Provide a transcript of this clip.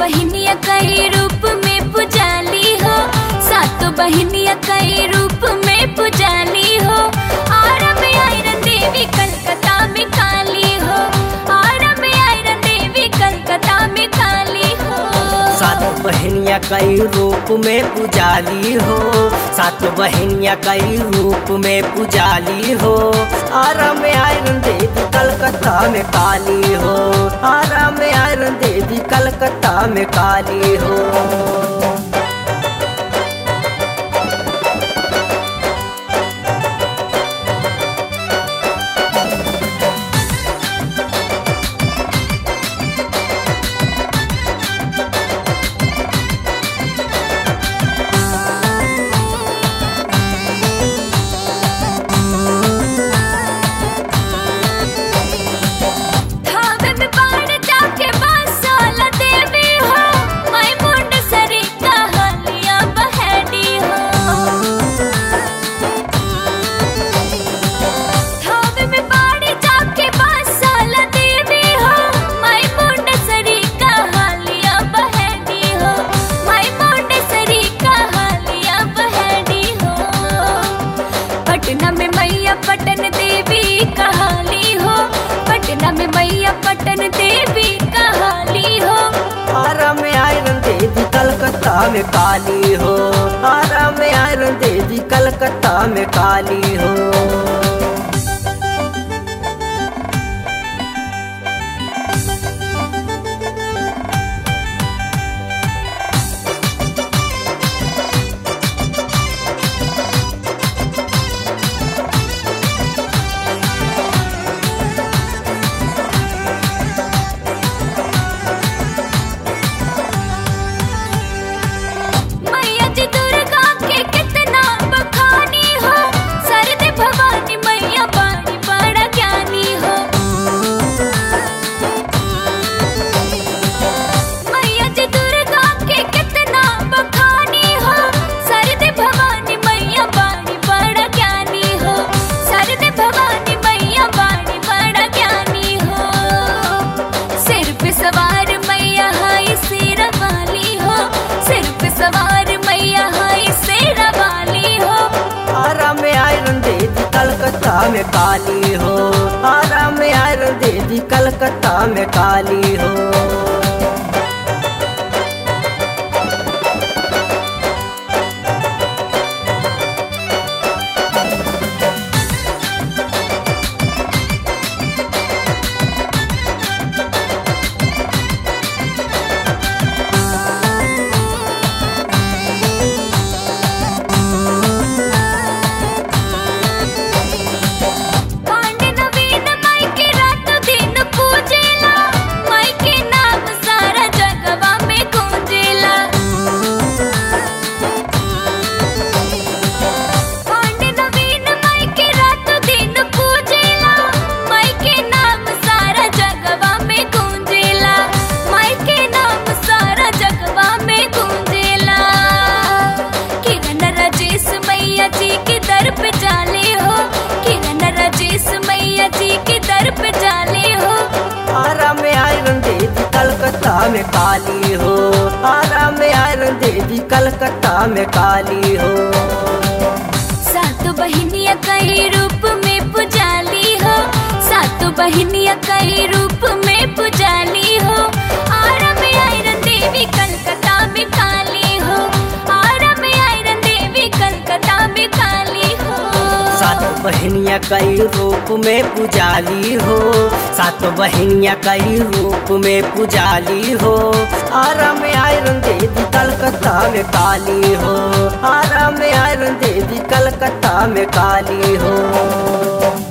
बहिनिया कई रूप में पुजाली हो, सातों बहिनिया कई रूप में पुजाली हो। आरा में आयरन देवी कलकत्ता में काली हो, आरा में आयरन देवी कलकत्ता में काली हो। सात बहनिया कई रूप में पुजाली हो, सात बहनिया कई रूप में पुजाली हो। आरा में आयरन देवी कलकत्ता में काली हो, आरा में आयरन देवी कलकत्ता में काली हो। पटना में मैया पटन देवी कहाली हो, पटना में मैया पटन देवी कहाली हो। आरा में आयरन देवी कलकत्ता में काली हो, आरा में आयरन देवी कलकत्ता में काली हो। कलकत्ता में काली हो, आरा में आयरन देवी कलकत्ता में काली हो। कलकत्ता में काली हो, आरा में आयरन देवी कलकत्ता में काली हो। सात बहिनिया कई रूप में पुजाली हो, सात बहिनिया कई रूप में पुजाली हो। आरा में आयरन देवी कलकत्ता में काली हो, आरा में आयरन देवी कलकत्ता में काली हो। सात बहनिया कई रूप में पुजाली हो, सात बहनिया कई रूप में पुजाली हो। आरा में आयरन देवी कलकत्ता में काली हो, आरा में आयरन देवी कलकत्ता में काली हो।